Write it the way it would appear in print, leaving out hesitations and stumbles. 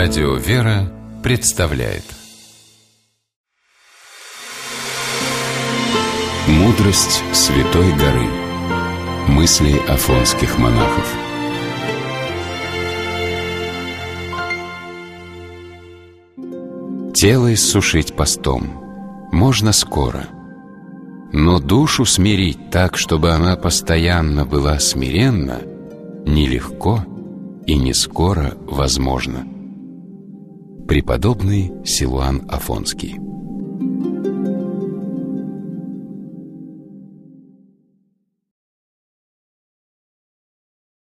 Радио «Вера» представляет «Мудрость Святой горы». Мысли афонских монахов. Тело иссушить постом можно скоро, но душу смирить так, чтобы она постоянно была смиренна, нелегко и не скоро возможно. Преподобный Силуан Афонский.